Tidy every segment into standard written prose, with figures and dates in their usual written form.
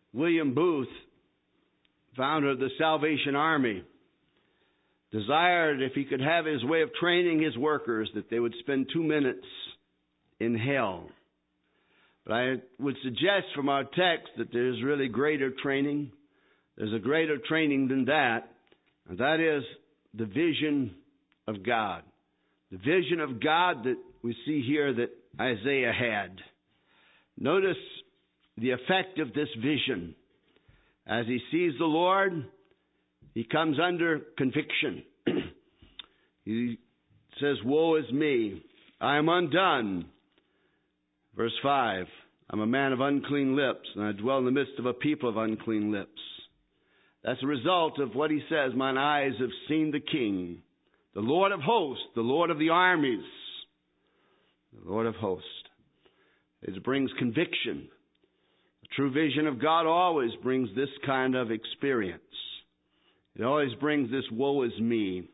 William Booth, founder of the Salvation Army, desired if he could have his way of training his workers that they would spend 2 minutes in hell. But I would suggest from our text that there's really greater training. There's a greater training than that, and that is the vision of God. The vision of God that we see here that Isaiah had. Notice the effect of this vision. As he sees the Lord, he comes under conviction. He says, "Woe is me, I am undone." Verse 5, "I'm a man of unclean lips, and I dwell in the midst of a people of unclean lips." That's a result of what he says, "Mine eyes have seen the King, the Lord of hosts, the Lord of the armies." The Lord of hosts. It brings conviction. The true vision of God always brings this kind of experience. It always brings this "woe is me."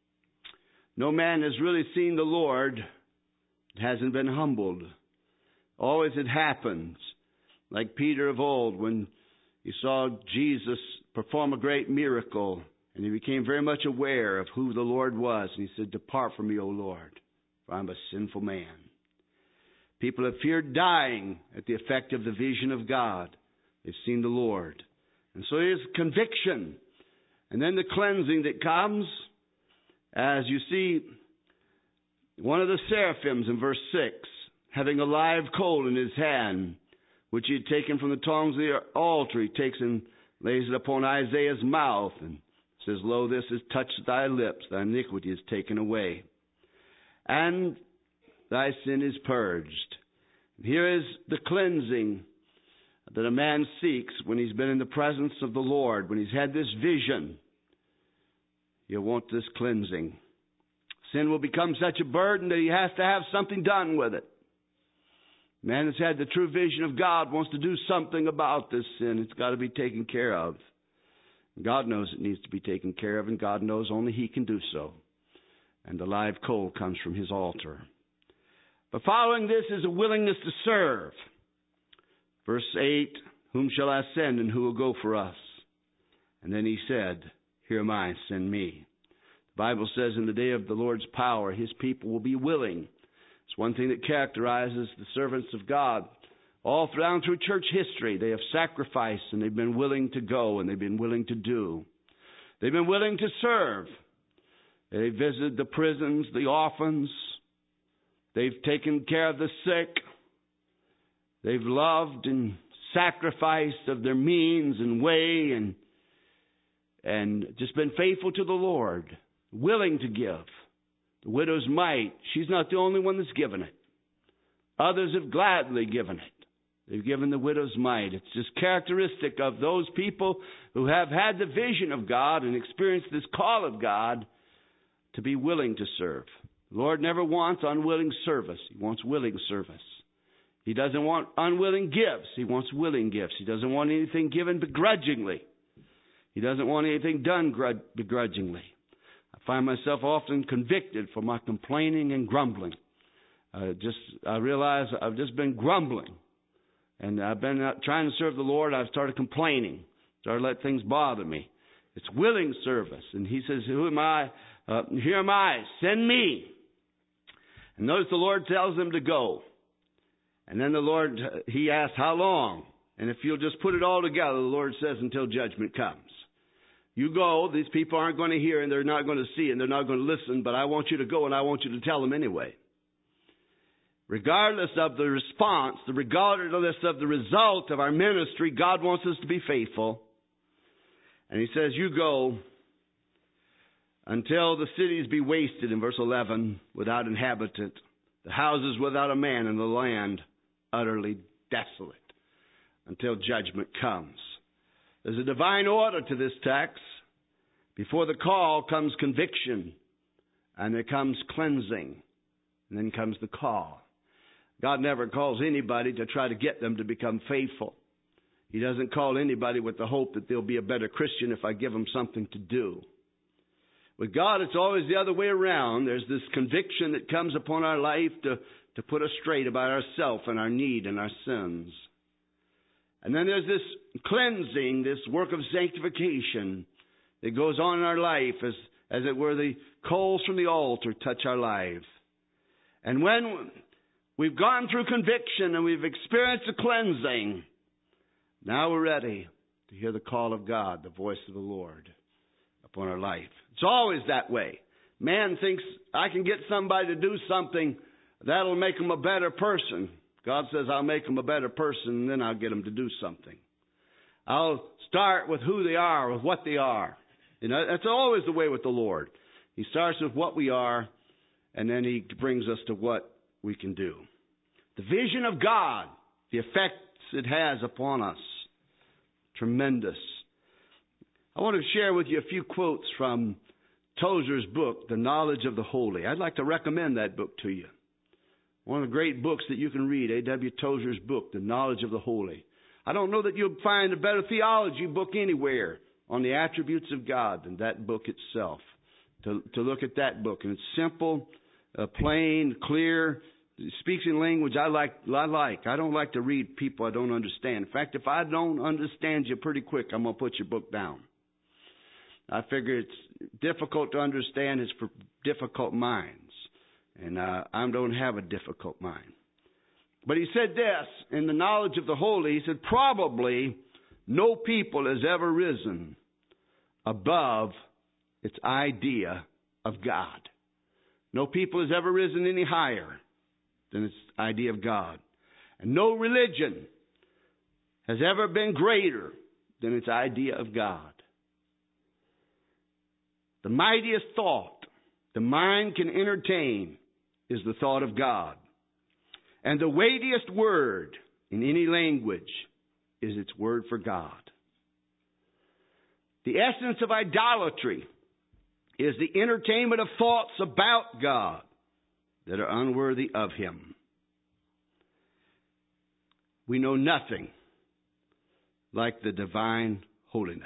No man has really seen the Lord that hasn't been humbled. Always it happens. Like Peter of old, when he saw Jesus perform a great miracle, and he became very much aware of who the Lord was. And he said, "Depart from me, O Lord, for I'm a sinful man." People have feared dying at the effect of the vision of God. They've seen the Lord. And so there's conviction. And then the cleansing that comes, as you see one of the seraphims in verse 6, having a live coal in his hand, which he had taken from the tongs of the altar. He takes and lays it upon Isaiah's mouth and says, "Lo, this has touched thy lips, thy iniquity is taken away, and thy sin is purged." Here is the cleansing that a man seeks when he's been in the presence of the Lord, when he's had this vision. He'll want this cleansing. Sin will become such a burden that he has to have something done with it. Man that's had the true vision of God wants to do something about this sin. It's got to be taken care of. God knows it needs to be taken care of, and God knows only He can do so. And the live coal comes from His altar. But following this is a willingness to serve. Verse 8, "Whom shall I send, and who will go for us?" And then He said, "Here am I, send me." The Bible says in the day of the Lord's power, His people will be willing. It's one thing that characterizes the servants of God. All down through church history, they have sacrificed and they've been willing to go and they've been willing to do. They've been willing to serve. They visited the prisons, the orphans. They've taken care of the sick. They've loved and sacrificed of their means and way and just been faithful to the Lord, willing to give. The widow's mite, she's not the only one that's given it. Others have gladly given it. They've given the widow's mite. It's just characteristic of those people who have had the vision of God and experienced this call of God to be willing to serve. The Lord never wants unwilling service. He wants willing service. He doesn't want unwilling gifts. He wants willing gifts. He doesn't want anything given begrudgingly. He doesn't want anything done begrudgingly. I find myself often convicted for my complaining and grumbling. I realize I've just been grumbling. And I've been trying to serve the Lord. I've started complaining. Started to let things bother me. It's willing service. And He says, "Who am I? Here am I. Send me." And notice the Lord tells them to go. And then the Lord, He asks, "How long?" And if you'll just put it all together, the Lord says, "Until judgment comes." You go, these people aren't going to hear and they're not going to see and they're not going to listen, but I want you to go and I want you to tell them anyway. Regardless of the response, regardless of the result of our ministry, God wants us to be faithful. And He says, "You go until the cities be wasted," in verse 11, "without inhabitant, the houses without a man, and the land utterly desolate," until judgment comes. There's a divine order to this text. Before the call comes conviction, and there comes cleansing, and then comes the call. God never calls anybody to try to get them to become faithful. He doesn't call anybody with the hope that they'll be a better Christian if I give them something to do. With God, it's always the other way around. There's this conviction that comes upon our life to put us straight about ourselves and our need and our sins. And then there's this cleansing, this work of sanctification that goes on in our life as it were the coals from the altar touch our lives. And when we've gone through conviction and we've experienced a cleansing, now we're ready to hear the call of God, the voice of the Lord upon our life. It's always that way. Man thinks, I can get somebody to do something that'll make them a better person. God says, I'll make them a better person, and then I'll get them to do something. I'll start with who they are, with what they are. You know, that's always the way with the Lord. He starts with what we are, and then He brings us to what we can do. The vision of God, the effects it has upon us, tremendous. I want to share with you a few quotes from Tozer's book, The Knowledge of the Holy. I'd like to recommend that book to you. One of the great books that you can read, A.W. Tozer's book, The Knowledge of the Holy. I don't know that you'll find a better theology book anywhere on the attributes of God than that book itself. To look at that book. And it's simple, plain, clear, speaks in language I like. I don't like to read people I don't understand. In fact, if I don't understand you pretty quick, I'm going to put your book down. I figure it's difficult to understand is for difficult minds. And I don't have a difficult mind. But he said this, in The Knowledge of the Holy, he said, probably no people has ever risen above its idea of God. No people has ever risen any higher than its idea of God. And no religion has ever been greater than its idea of God. The mightiest thought the mind can entertain is the thought of God. And the weightiest word in any language is its word for God. The essence of idolatry is the entertainment of thoughts about God that are unworthy of Him. We know nothing like the divine holiness.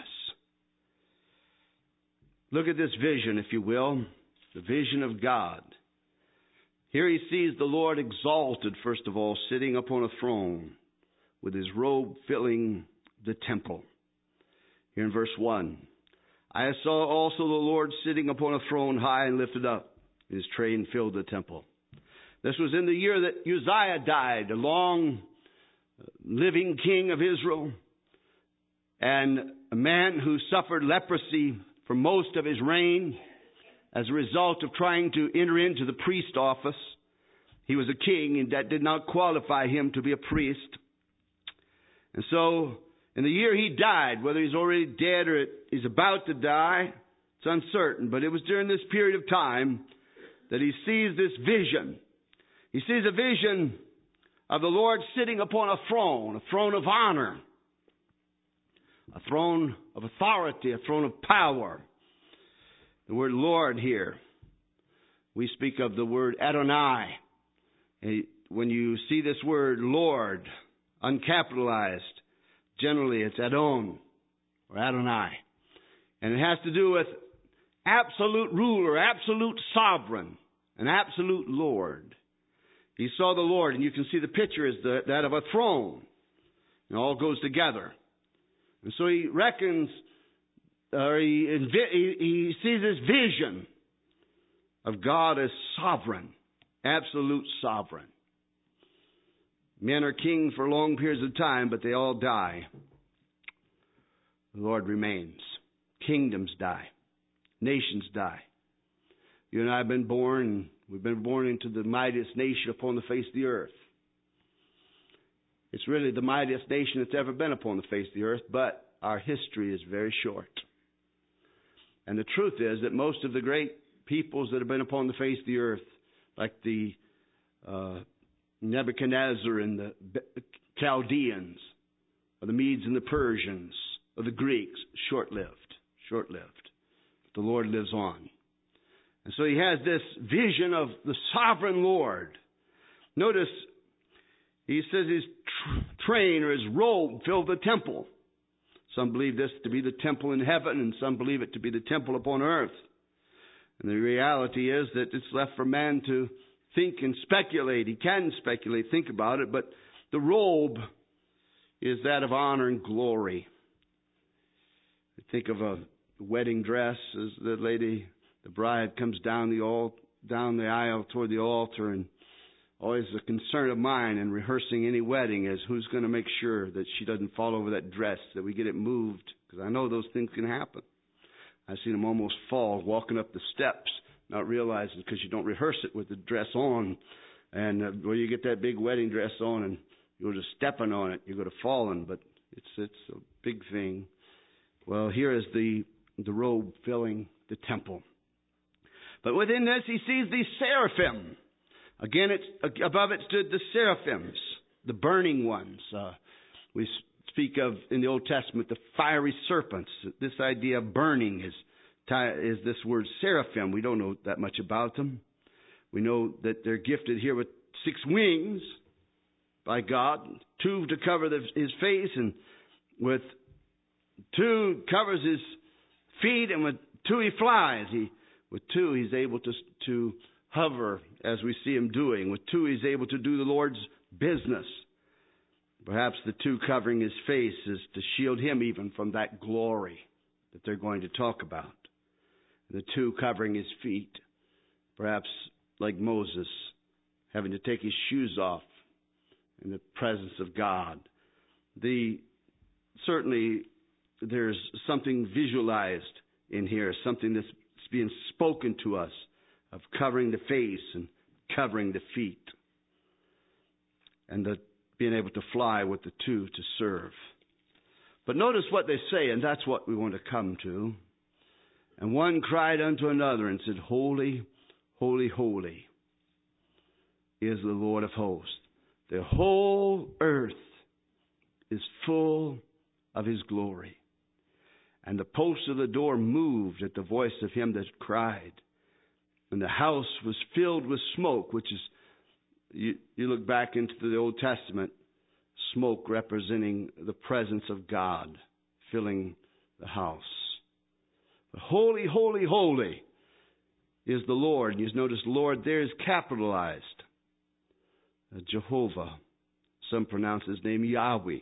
Look at this vision, if you will, the vision of God. Here he sees the Lord exalted, first of all, sitting upon a throne with His robe filling the temple. Here in verse 1, I saw also the Lord sitting upon a throne high and lifted up. His train filled the temple. This was in the year that Uzziah died, a long living king of Israel, and a man who suffered leprosy for most of his reign as a result of trying to enter into the priest office. He was a king, and that did not qualify him to be a priest. And so, in the year he died, whether he's already dead or he's about to die, it's uncertain. But it was during this period of time that he sees this vision. He sees a vision of the Lord sitting upon a throne of honor, a throne of authority, a throne of power. The word Lord here, we speak of the word Adonai. When you see this word Lord, uncapitalized, generally it's Adon or Adonai. And it has to do with absolute ruler, absolute sovereign, an absolute Lord. He saw the Lord, and you can see the picture is that of a throne. It all goes together. And so he reckons, or he sees this vision of God as sovereign, absolute sovereign. Men are kings for long periods of time, but they all die. The Lord remains. Kingdoms die. Nations die. You and I have been born, we've been born into the mightiest nation upon the face of the earth. It's really the mightiest nation that's ever been upon the face of the earth, but our history is very short. And the truth is that most of the great peoples that have been upon the face of the earth, like the Nebuchadnezzar and the Chaldeans, or the Medes and the Persians, or the Greeks, short-lived. The Lord lives on. And so he has this vision of the sovereign Lord. Notice, he says his train or his robe filled the temple. Some believe this to be the temple in heaven, and some believe it to be the temple upon earth. And the reality is that it's left for man to think and speculate. He can speculate, think about it, but the robe is that of honor and glory. I think of a wedding dress as the bride comes down the aisle toward the altar, and always a concern of mine in rehearsing any wedding is who's going to make sure that she doesn't fall over that dress, that we get it moved, because I know those things can happen. I've seen them almost fall walking up the steps, not realizing because you don't rehearse it with the dress on, and where you get that big wedding dress on and you're just stepping on it, you're going to fall in, but it's a big thing. Well, here is the robe filling the temple. But within this, he sees these seraphim. Again, above it stood the seraphims, the burning ones. We speak of, in the Old Testament, the fiery serpents. This idea of burning is this word seraphim. We don't know that much about them. We know that they're gifted here with 6 wings by God, 2 to cover his face, and with 2 covers his feet, and with 2 he flies. With 2 he's able to hover as we see him doing. With 2 he's able to do the Lord's business. Perhaps the 2 covering his face is to shield him even from that glory that they're going to talk about. The 2 covering his feet, perhaps like Moses, having to take his shoes off in the presence of God. Certainly there's something visualized in here, something that's being spoken to us of covering the face and covering the feet, and being able to fly with the 2 to serve. But notice what they say, and that's what we want to come to. And one cried unto another and said, Holy, holy, holy is the Lord of hosts. The whole earth is full of his glory. And the posts of the door moved at the voice of him that cried. And the house was filled with smoke, which is, you look back into the Old Testament, smoke representing the presence of God filling the house. But holy, holy, holy is the Lord. And you notice Lord there is capitalized. Jehovah. Some pronounce his name Yahweh.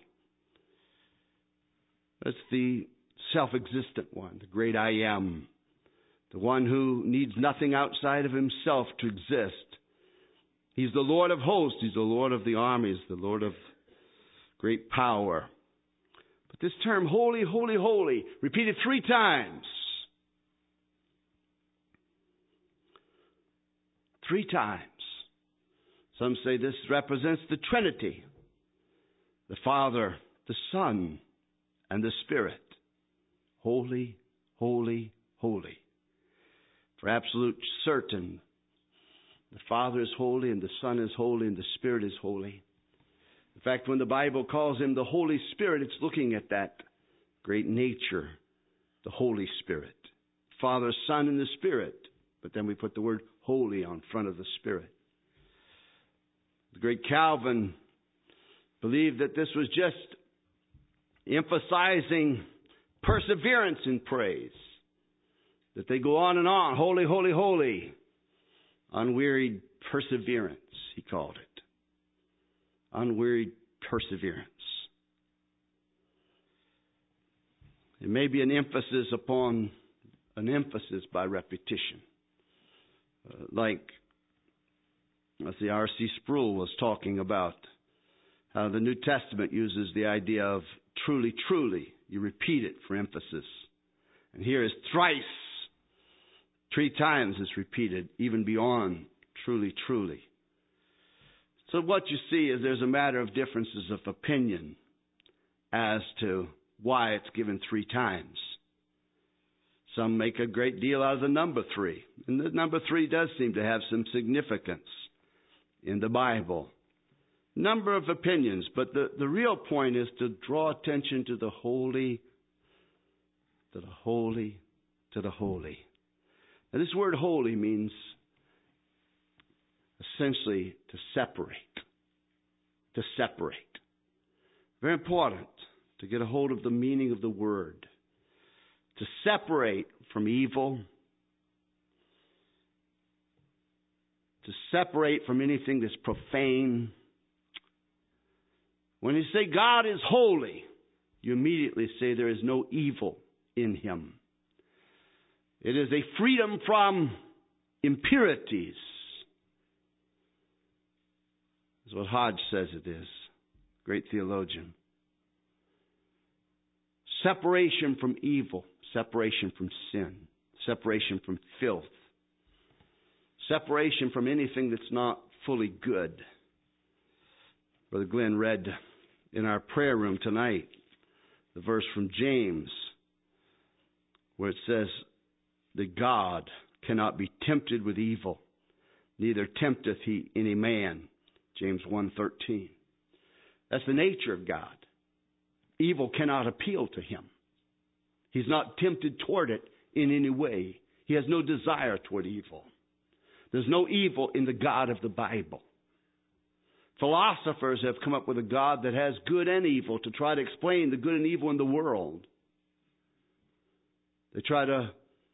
That's the self-existent one, the great I am. The one who needs nothing outside of himself to exist. He's the Lord of hosts. He's the Lord of the armies, the Lord of great power. But this term, holy, holy, holy, repeated 3 times. 3 times. Some say this represents the Trinity, the Father, the Son, and the Spirit. Holy, holy, holy. For absolute certain, the Father is holy, and the Son is holy, and the Spirit is holy. In fact, when the Bible calls him the Holy Spirit, it's looking at that great nature, the Holy Spirit. Father, Son, and the Spirit. But then we put the word holy on front of the Spirit. The great Calvin believed that this was just emphasizing perseverance in praise. That they go on and on, holy, holy, holy. Unwearied perseverance, he called it. Unwearied perseverance. It may be an emphasis upon an emphasis by repetition. Like R.C. Sproul was talking about how the New Testament uses the idea of truly, truly. You repeat it for emphasis. And here is thrice. 3 times it's repeated, even beyond truly, truly. So what you see is there's a matter of differences of opinion as to why it's given 3 times. Some make a great deal out of the number 3. And the number 3 does seem to have some significance in the Bible. Number of opinions, but the real point is to draw attention to the holy, to the holy, to the holy. Now, this word holy means essentially to separate. To separate. Very important to get a hold of the meaning of the word. To separate from evil. To separate from anything that's profane. When you say God is holy, you immediately say there is no evil in him. It is a freedom from impurities. That's what Hodge says it is. Great theologian. Separation from evil, separation from sin, separation from filth, separation from anything that's not fully good. Brother Glenn read in our prayer room tonight the verse from James where it says that God cannot be tempted with evil, neither tempteth he any man. James 1:13. That's the nature of God. Evil cannot appeal to him. He's not tempted toward it in any way. He has no desire toward evil. There's no evil in the God of the Bible. Philosophers have come up with a God that has good and evil to try to explain the good and evil in the world. They try to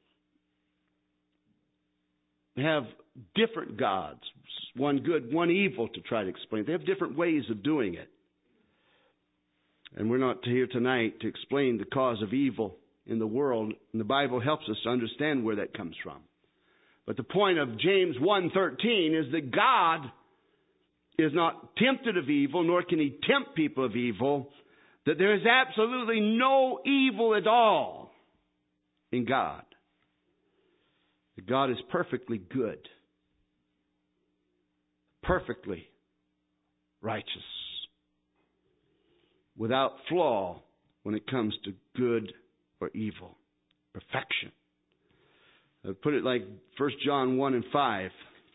have different gods, one good, one evil, to try to explain. They have different ways of doing it. And we're not here tonight to explain the cause of evil in the world. And the Bible helps us to understand where that comes from. But the point of James 1:13 is that God is not tempted of evil, nor can he tempt people of evil, that there is absolutely no evil at all in God. That God is perfectly good, perfectly righteous, without flaw when it comes to good or evil. Perfection. I put it like 1 John 1:5.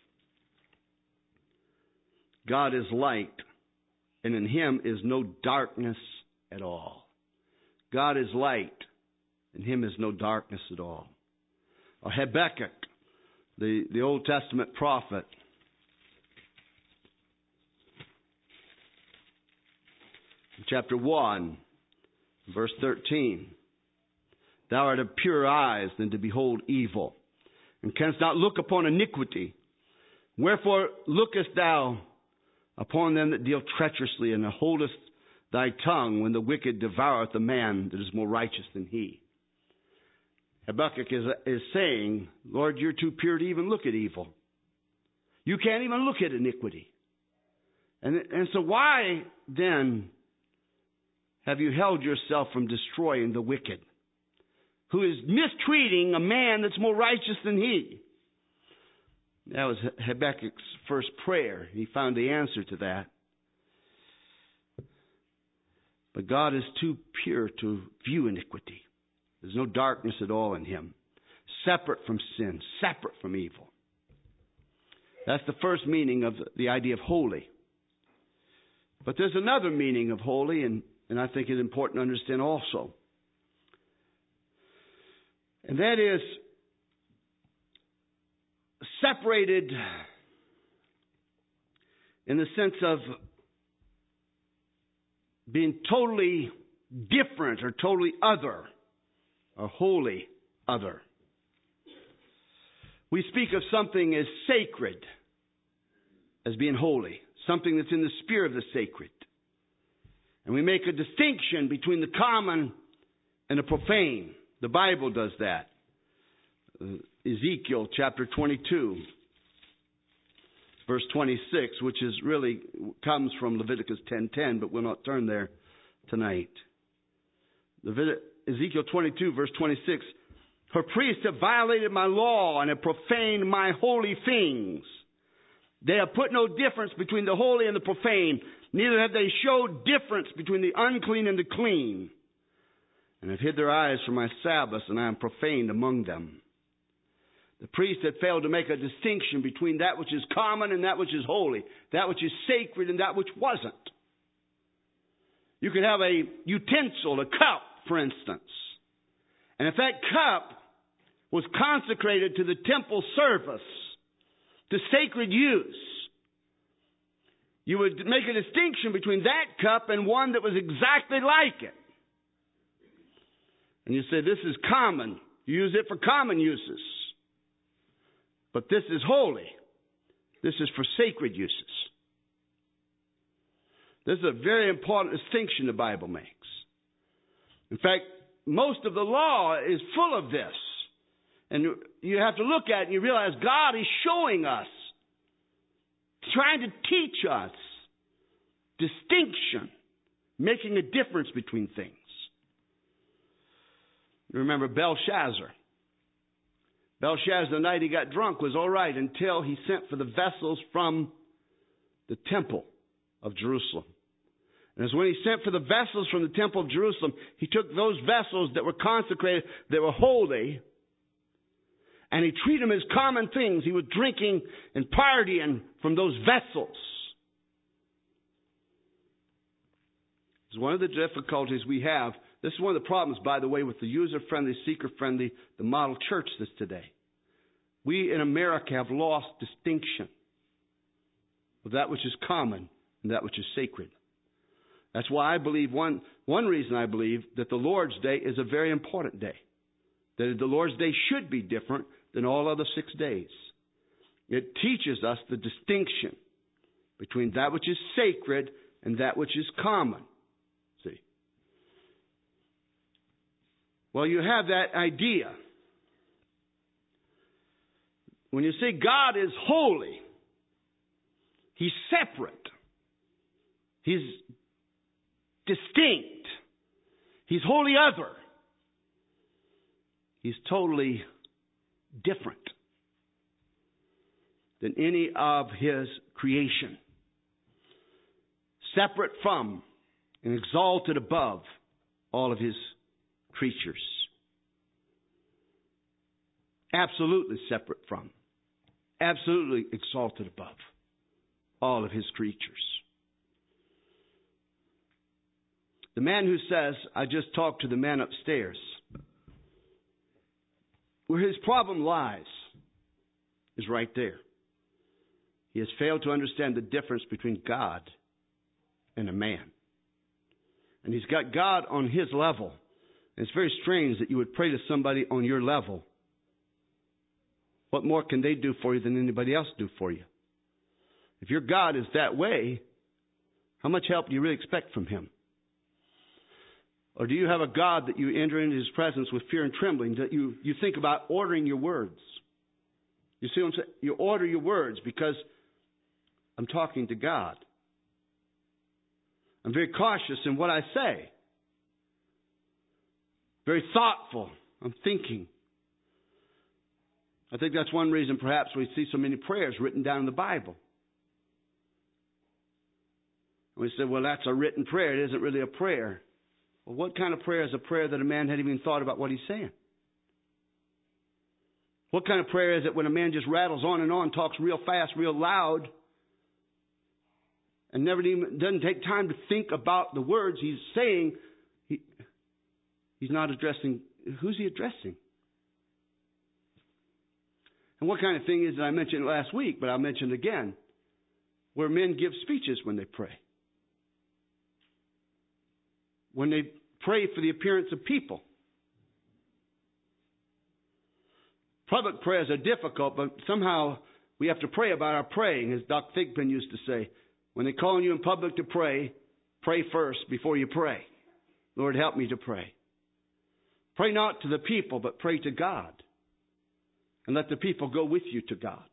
God is light, and in him is no darkness at all. God is light, in him is no darkness at all. Or Habakkuk, the Old Testament prophet, chapter 1, verse 13. Thou art of purer eyes than to behold evil, and canst not look upon iniquity. Wherefore lookest thou upon them that deal treacherously, and holdest thy tongue when the wicked devoureth the man that is more righteous than he? Habakkuk is saying, Lord, you're too pure to even look at evil. You can't even look at iniquity. And so why then have you held yourself from destroying the wicked, who is mistreating a man that's more righteous than he? That was Habakkuk's first prayer. He found the answer to that. But God is too pure to view iniquity. There's no darkness at all in him. Separate from sin, separate from evil. That's the first meaning of the idea of holy. But there's another meaning of holy, and I think it's important to understand also. And that is separated in the sense of being totally different or totally other, or wholly other. We speak of something as sacred as being holy, something that's in the spirit of the sacred. And we make a distinction between the common and the profane. The Bible does that. Ezekiel chapter 22, verse 26, which is really comes from Leviticus 10:10, but we'll not turn there tonight. Ezekiel 22, verse 26, her priests have violated my law and have profaned my holy things. They have put no difference between the holy and the profane. Neither have they showed difference between the unclean and the clean. And have hid their eyes from my Sabbaths, and I am profaned among them. The priest had failed to make a distinction between that which is common and that which is holy, that which is sacred and that which wasn't. You could have a utensil, a cup, for instance. And if that cup was consecrated to the temple service, to sacred use, you would make a distinction between that cup and one that was exactly like it. And you say, this is common. You use it for common uses. But this is holy. This is for sacred uses. This is a very important distinction the Bible makes. In fact, most of the law is full of this. And you have to look at it and you realize God is showing us, trying to teach us distinction, making a difference between things. You remember Belshazzar. Belshazzar, the night he got drunk, was all right until he sent for the vessels from the temple of Jerusalem. And as when he sent for the vessels from the temple of Jerusalem, he took those vessels that were consecrated, that were holy, and he treated them as common things. He was drinking and partying from those vessels. It's one of the difficulties we have. This is one of the problems, by the way, with the user-friendly, seeker-friendly, the model church this today. We in America have lost distinction of that which is common and that which is sacred. That's why I believe, one reason I believe that the Lord's Day is a very important day. That the Lord's Day should be different than all other 6 days. It teaches us the distinction between that which is sacred and that which is common. See? Well, you have that idea. When you say God is holy, He's separate. He's distinct. He's wholly other. He's totally different than any of His creation. Separate from and exalted above all of His creatures. Absolutely separate from. Absolutely exalted above all of His creatures. The man who says, I just talked to the man upstairs, where his problem lies is right there. He has failed to understand the difference between God and a man. And he's got God on his level. And it's very strange that you would pray to somebody on your level. What more can they do for you than anybody else do for you? If your God is that way, how much help do you really expect from Him? Or do you have a God that you enter into His presence with fear and trembling, that you think about ordering your words? You see what I'm saying? You order your words because I'm talking to God. I'm very cautious in what I say. Very thoughtful. I'm thinking. I think that's one reason perhaps we see so many prayers written down in the Bible. We say, well, that's a written prayer. It isn't really a prayer. Well, what kind of prayer is a prayer that a man hadn't even thought about what he's saying? What kind of prayer is it when a man just rattles on, talks real fast, real loud, and never even doesn't take time to think about the words he's saying? He's not addressing. Who's he addressing? And what kind of thing is it? I mentioned last week, but I'll mention it again, where men give speeches when they pray. When they pray for the appearance of people. Public prayers are difficult, but somehow we have to pray about our praying, as Dr. Thigpen used to say. When they call on you in public to pray, pray first before you pray. Lord, help me to pray. Pray not to the people, but pray to God. And let the people go with you to God.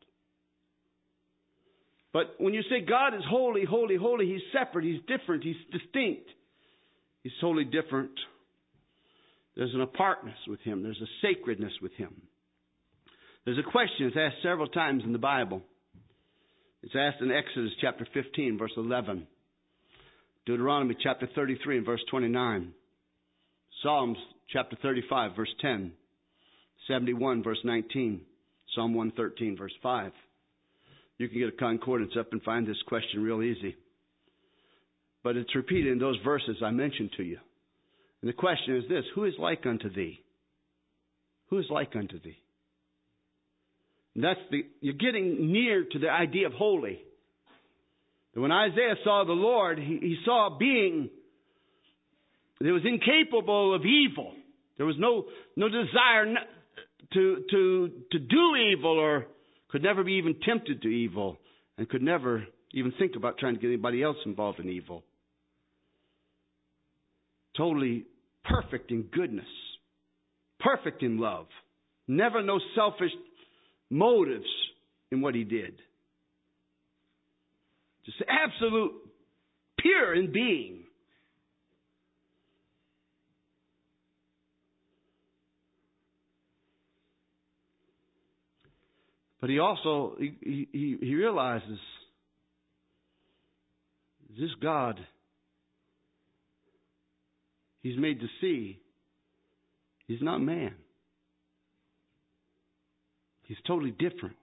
But when you say God is holy, holy, holy, He's separate, He's different, He's distinct. He's totally different. There's an apartness with Him. There's a sacredness with Him. There's a question that's asked several times in the Bible. It's asked in Exodus chapter 15, verse 11. Deuteronomy chapter 33 and verse 29. Psalms chapter 35, verse 10. 71, verse 19. Psalm 113, verse 5. You can get a concordance up and find this question real easy. But it's repeated in those verses I mentioned to you. And the question is this: who is like unto thee? Who is like unto thee? And you're getting near to the idea of holy. And when Isaiah saw the Lord, he saw a being that was incapable of evil. There was no desire to do evil, or could never be even tempted to evil, and could never even think about trying to get anybody else involved in evil. totally perfect in goodness, perfect in love, never no selfish motives in what he did. Just absolute pure in being. But he also, he realizes this God he's made to see, he's not man. He's totally different.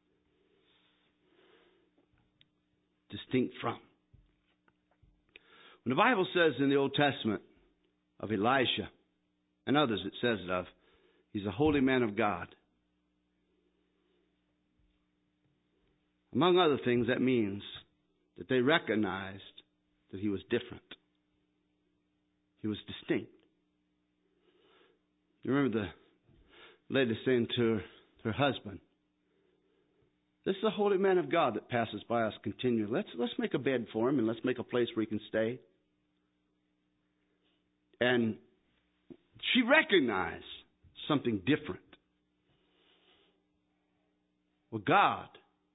Distinct from. When the Bible says in the Old Testament of Elisha and others it says it of, he's a holy man of God. Among other things, that means that they recognized that he was different. He was distinct. You remember the lady saying to her husband, "This is a holy man of God that passes by us continually. Let's make a bed for him and let's make a place where he can stay." And she recognized something different. Well, God,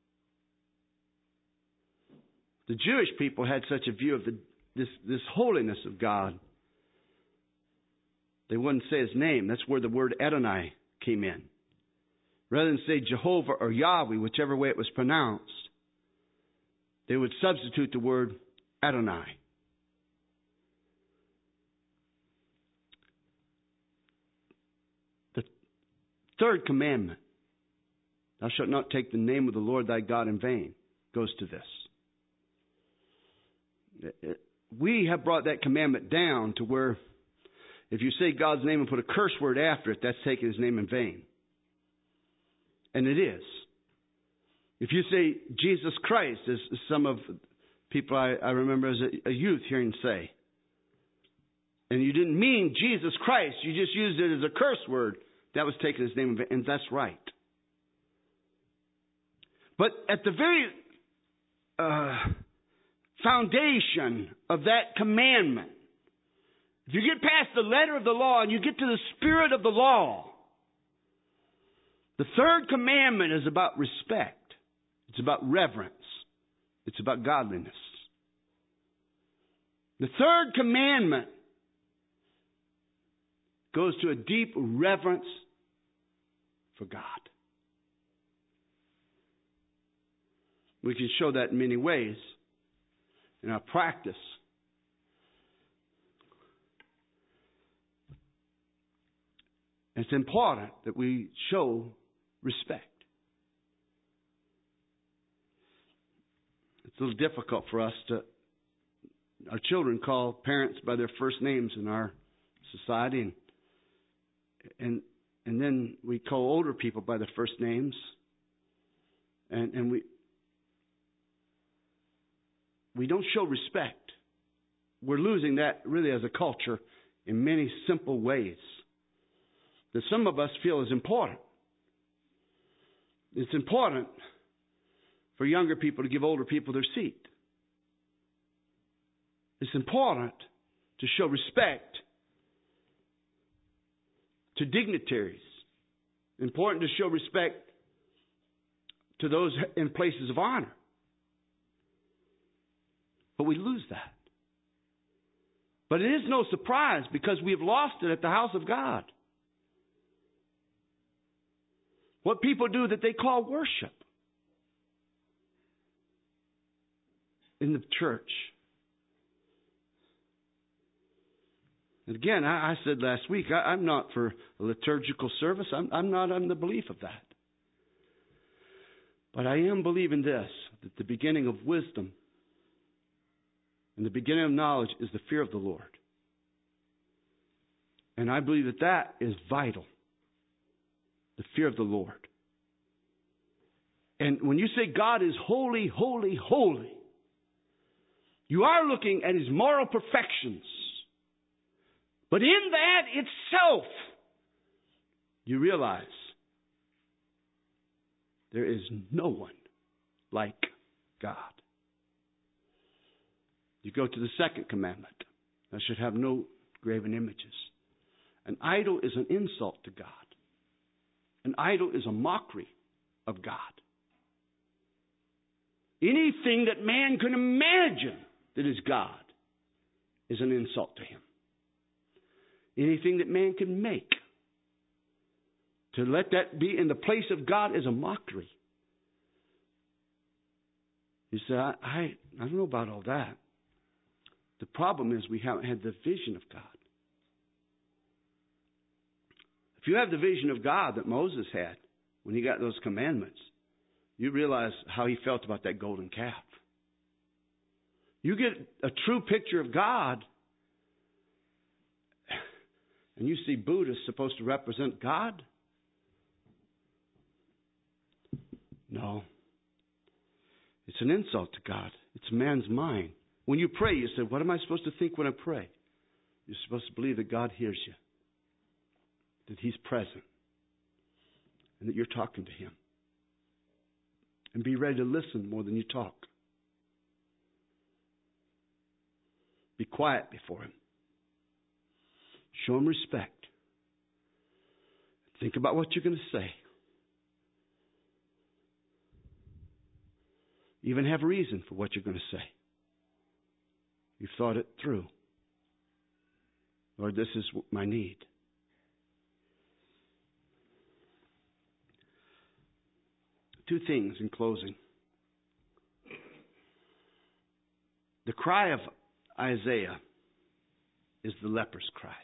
the Jewish people had such a view of this holiness of God. They wouldn't say his name. That's where the word Adonai came in. Rather than say Jehovah or Yahweh, whichever way it was pronounced, they would substitute the word Adonai. The third commandment, thou shalt not take the name of the Lord thy God in vain, goes to this. We have brought that commandment down to where if you say God's name and put a curse word after it, that's taking his name in vain. And it is. If you say Jesus Christ, as some of people I remember as a youth hearing say, and you didn't mean Jesus Christ, you just used it as a curse word, that was taking his name in vain, and that's right. But at the very foundation of that commandment, if you get past the letter of the law and you get to the spirit of the law, the third commandment is about respect. It's about reverence. It's about godliness. The third commandment goes to a deep reverence for God. We can show that in many ways in our practice. It's important that we show respect. It's a little difficult for us our children call parents by their first names in our society, and then we call older people by their first names, and we don't show respect. We're losing that really as a culture in many simple ways that some of us feel is important. It's important for younger people to give older people their seat. It's important to show respect to dignitaries. Important to show respect to those in places of honor. But we lose that. But it is no surprise because we have lost it at the house of God. What people do that they call worship in the church. And again, I said last week, I'm not for a liturgical service. I'm not on the belief of that. But I am believing this, that the beginning of wisdom and the beginning of knowledge is the fear of the Lord. And I believe that that is vital. The fear of the Lord. And when you say God is holy, holy, holy, you are looking at his moral perfections. But in that itself, you realize there is no one like God. You go to the second commandment. Thou shalt have no graven images. An idol is an insult to God. An idol is a mockery of God. Anything that man can imagine that is God is an insult to him. Anything that man can make, to let that be in the place of God, is a mockery. You say, I don't know about all that. The problem is we haven't had the vision of God. If you have the vision of God that Moses had when he got those commandments, you realize how he felt about that golden calf. You get a true picture of God, and you see Buddha supposed to represent God? No. It's an insult to God. It's man's mind. When you pray, you say, what am I supposed to think when I pray? You're supposed to believe that God hears you, that He's present, and that you're talking to Him. And be ready to listen more than you talk. Be quiet before Him. Show Him respect. Think about what you're going to say. Even have reason for what you're going to say. You've thought it through. Lord, this is my need. Two things in closing. The cry of Isaiah is the leper's cry.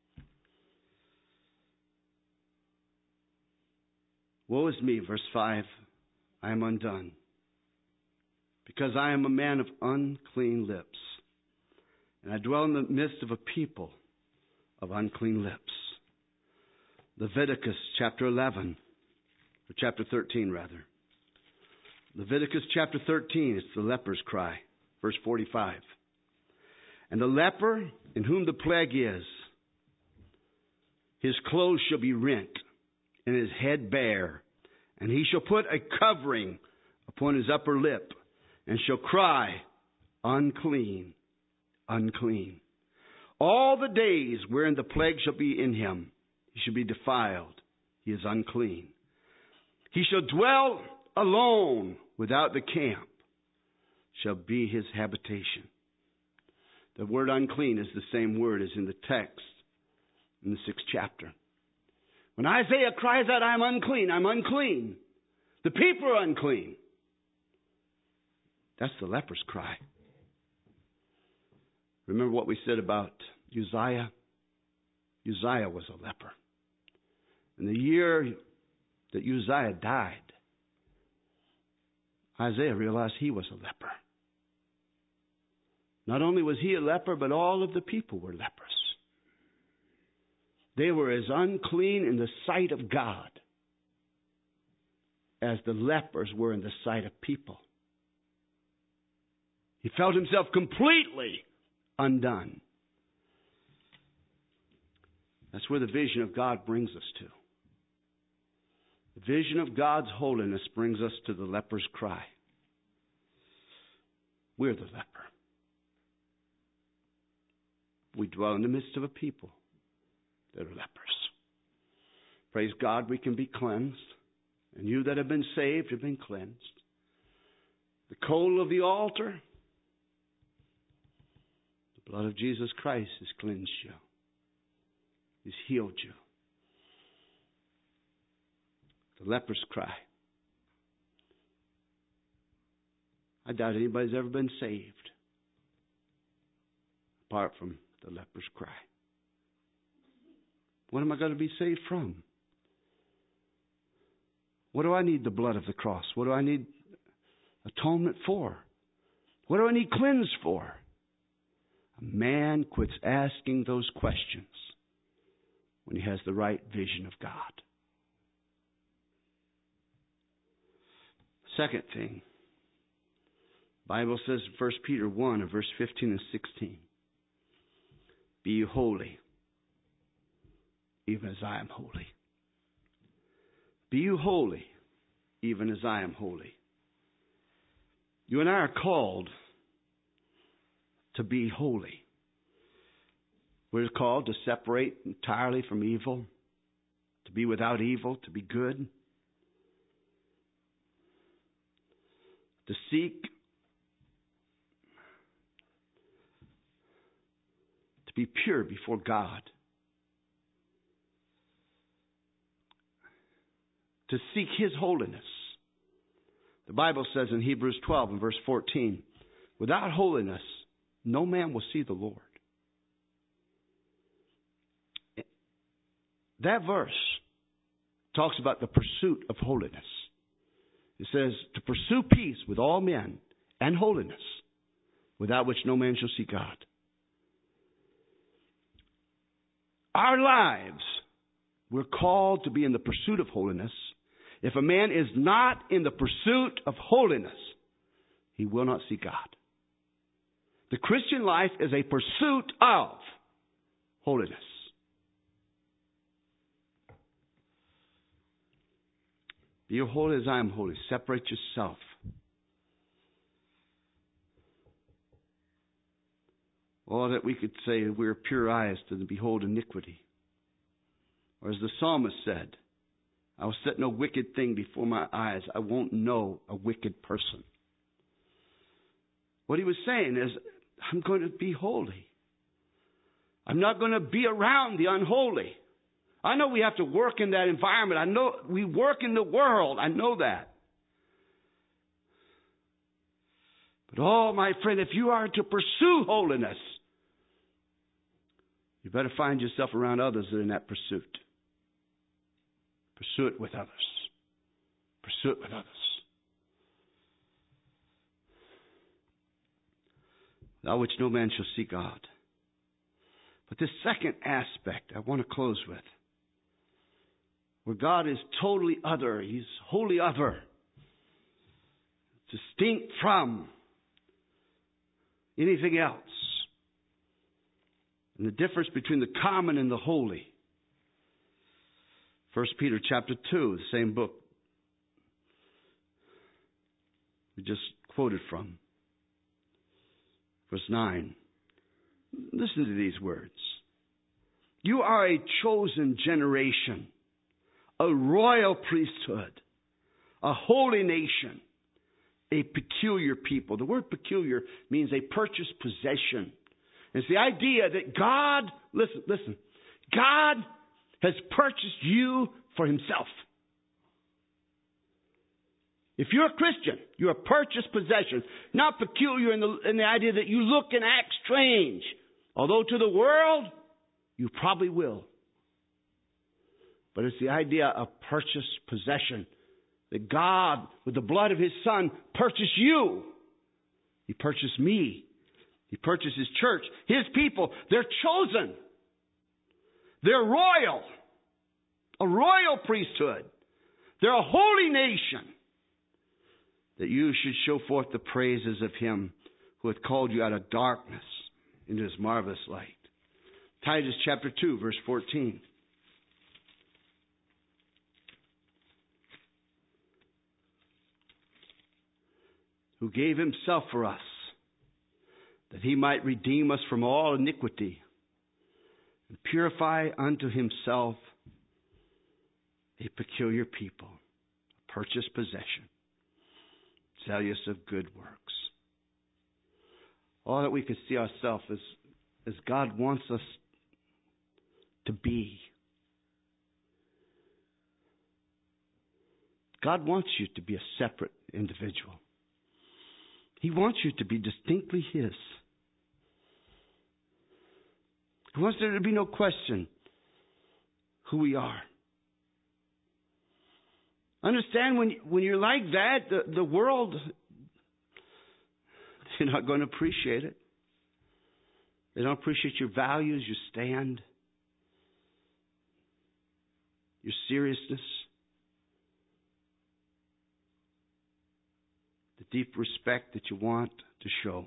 Woe is me, verse 5, I am undone, because I am a man of unclean lips, and I dwell in the midst of a people of unclean lips. Leviticus chapter 11, or chapter 13 rather. Leviticus chapter 13, it's the leper's cry, verse 45. And the leper in whom the plague is, his clothes shall be rent, and his head bare, and he shall put a covering upon his upper lip, and shall cry, unclean, unclean. All the days wherein the plague shall be in him, he shall be defiled. He is unclean. He shall dwell alone without the camp, shall be his habitation. The word unclean is the same word as in the text in the 6th chapter. When Isaiah cries out, I'm unclean, I'm unclean. The people are unclean. That's the leper's cry. Remember what we said about Uzziah? Uzziah was a leper. In the year that Uzziah died, Isaiah realized he was a leper. Not only was he a leper, but all of the people were lepers. They were as unclean in the sight of God as the lepers were in the sight of people. He felt himself completely undone. That's where the vision of God brings us to. The vision of God's holiness brings us to the leper's cry. We're the leper. We dwell in the midst of a people that are lepers. Praise God, we can be cleansed. And you that have been saved have been cleansed. The coal of the altar, the blood of Jesus Christ has cleansed you. He's healed you. The leper's cry. I doubt anybody's ever been saved apart from the leper's cry. What am I going to be saved from? What do I need the blood of the cross? What do I need atonement for? What do I need cleansed for? A man quits asking those questions when he has the right vision of God. Second thing, the Bible says in 1 Peter 1 and verse 15 and 16, be you holy, even as I am holy. Be you holy, even as I am holy. You and I are called to be holy. We're called to separate entirely from evil, to be without evil, to be good, to seek, to be pure before God, to seek His holiness. The Bible says in Hebrews 12 and verse 14, without holiness, no man will see the Lord. That verse talks about the pursuit of holiness. It says to pursue peace with all men and holiness, without which no man shall see God. Our lives, we're called to be in the pursuit of holiness. If a man is not in the pursuit of holiness, he will not see God. The Christian life is a pursuit of holiness. Be holy as I am holy. Separate yourself. Or that we could say we're pure eyes to behold iniquity. Or as the psalmist said, I will set no wicked thing before my eyes. I won't know a wicked person. What he was saying is, I'm going to be holy. I'm not going to be around the unholy. I know we have to work in that environment. I know we work in the world. I know that. But oh, my friend, if you are to pursue holiness, you better find yourself around others that are in that pursuit. Pursue it with others. Pursue it with others. Without which no man shall see God. But this second aspect I want to close with, where God is totally other. He's wholly other. Distinct from anything else. And the difference between the common and the holy. 1 Peter chapter 2, the same book we just quoted from. Verse 9. Listen to these words. You are a chosen generation, a royal priesthood, a holy nation, a peculiar people. The word peculiar means a purchased possession. It's the idea that God, listen, God has purchased you for Himself. If you're a Christian, you're a purchased possession. Not peculiar in the idea that you look and act strange. Although to the world, you probably will. But it's the idea of purchased possession. That God, with the blood of His Son, purchased you. He purchased me. He purchased His church. His people, they're chosen. They're royal. A royal priesthood. They're a holy nation. That you should show forth the praises of Him who hath called you out of darkness into His marvelous light. Titus chapter 2, verse 14. Who gave Himself for us, that He might redeem us from all iniquity, and purify unto Himself a peculiar people, a purchased possession, zealous of good works. All that we can see ourselves as God wants us to be. God wants you to be a separate individual. He wants you to be distinctly His. He wants there to be no question who we are. Understand, when you're like that, the world, they're not going to appreciate it. They don't appreciate your values, your stand, your seriousness, the deep respect that you want to show.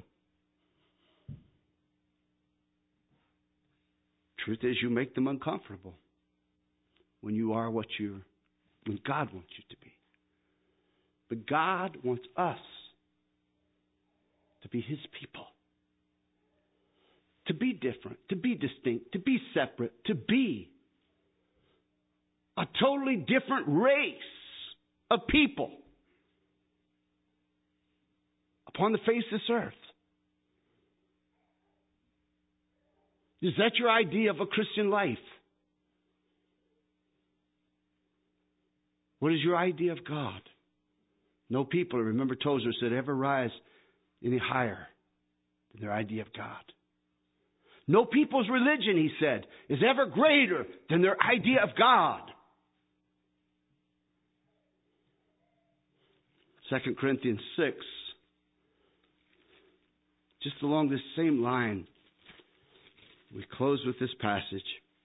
Truth is, you make them uncomfortable when you are when God wants you to be. But God wants us to be His people. to be different, to be distinct, to be separate, to be a totally different race of people upon the face of this earth. Is that your idea of a Christian life? What is your idea of God? No people, remember Tozer said, ever rise any higher than their idea of God. No people's religion, he said, is ever greater than their idea of God. 2 Corinthians 6, just along this same line, we close with this passage.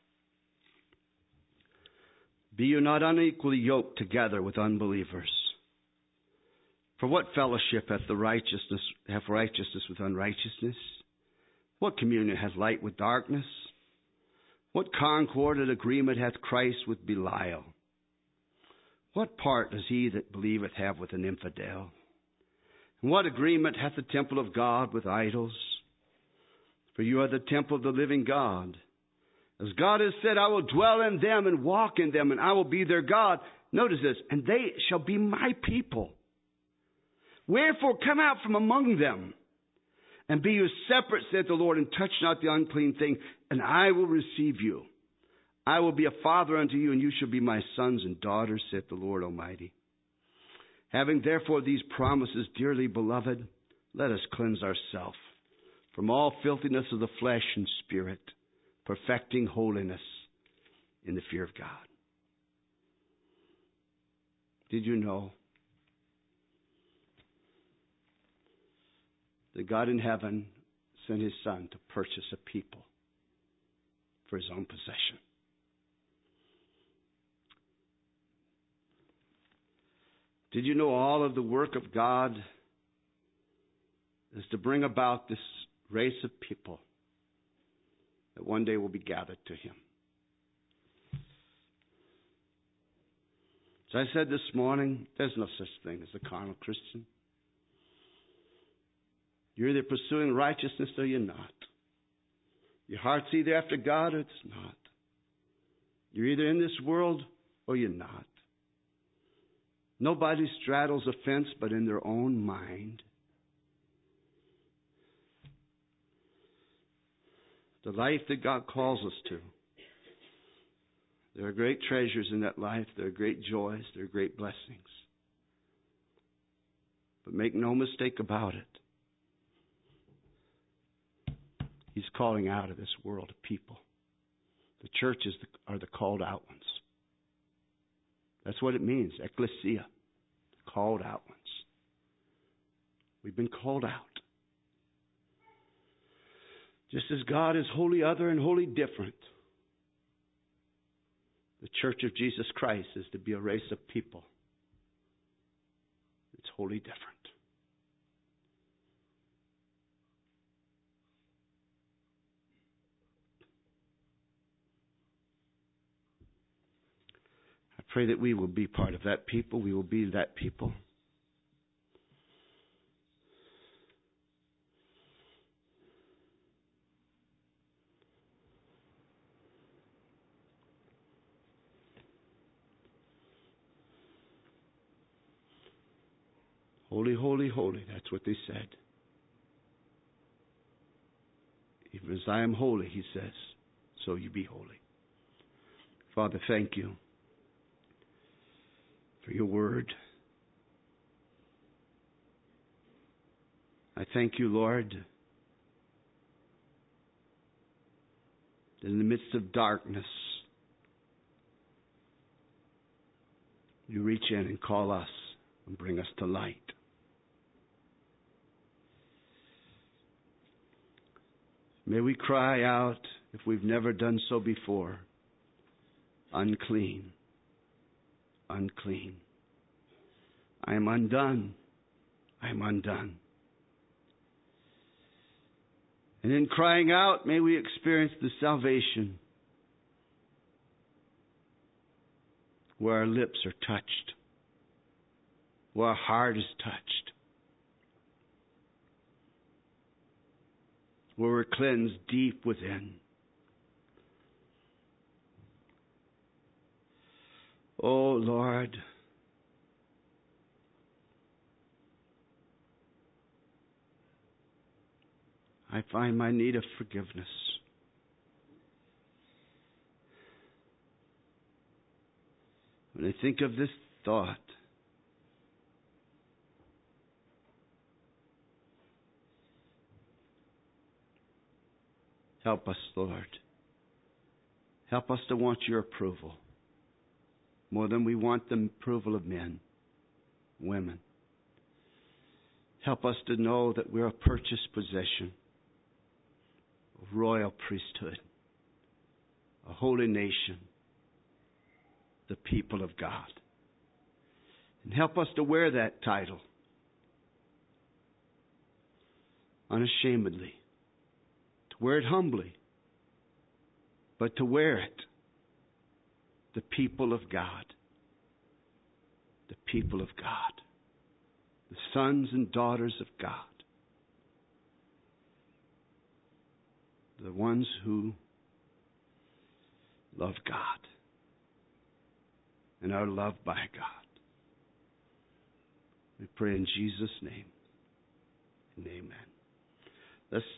Be you not unequally yoked together with unbelievers. For what fellowship hath righteousness with unrighteousness? What communion hath light with darkness? What concord and agreement hath Christ with Belial? What part does he that believeth have with an infidel? And what agreement hath the temple of God with idols? For you are the temple of the living God. As God has said, I will dwell in them and walk in them, and I will be their God. Notice this, and they shall be my people. Wherefore come out from among them, and be you separate, saith the Lord, and touch not the unclean thing, and I will receive you. I will be a father unto you, and you shall be my sons and daughters, saith the Lord Almighty. Having therefore these promises, dearly beloved, let us cleanse ourselves from all filthiness of the flesh and spirit, perfecting holiness in the fear of God. Did you know that God in heaven sent his Son to purchase a people for his own possession? Did you know all of the work of God is to bring about this race of people that one day will be gathered to him? As I said this morning, there's no such thing as a carnal Christian. You're either pursuing righteousness or you're not. Your heart's either after God or it's not. You're either in this world or you're not. Nobody straddles a fence but in their own mind. The life that God calls us to. There are great treasures in that life. There are great joys. There are great blessings. But make no mistake about it. He's calling out of this world of people. The churches are the called out ones. That's what it means, ecclesia, the called out ones. We've been called out. Just as God is wholly other and wholly different, the church of Jesus Christ is to be a race of people. It's wholly different. I pray that we will be part of that people. We will be that people. Holy, holy, holy. That's what they said. Even as I am holy, he says, so you be holy. Father, thank you for your word. I thank you, Lord, that in the midst of darkness, you reach in and call us and bring us to light. May we cry out, if we've never done so before, unclean, unclean. I am undone. I am undone. And in crying out, may we experience the salvation where our lips are touched, where our heart is touched. where we're cleansed deep within. Oh, Lord, I find my need of forgiveness. When I think of this thought, help us, Lord. Help us to want your approval more than we want the approval of men, women. Help us to know that we're a purchased possession, a royal priesthood, a holy nation, the people of God. And help us to wear that title unashamedly, to wear it humbly, but to wear it, the people of God, the people of God, the sons and daughters of God, the ones who love God and are loved by God. We pray in Jesus' name and amen. Let's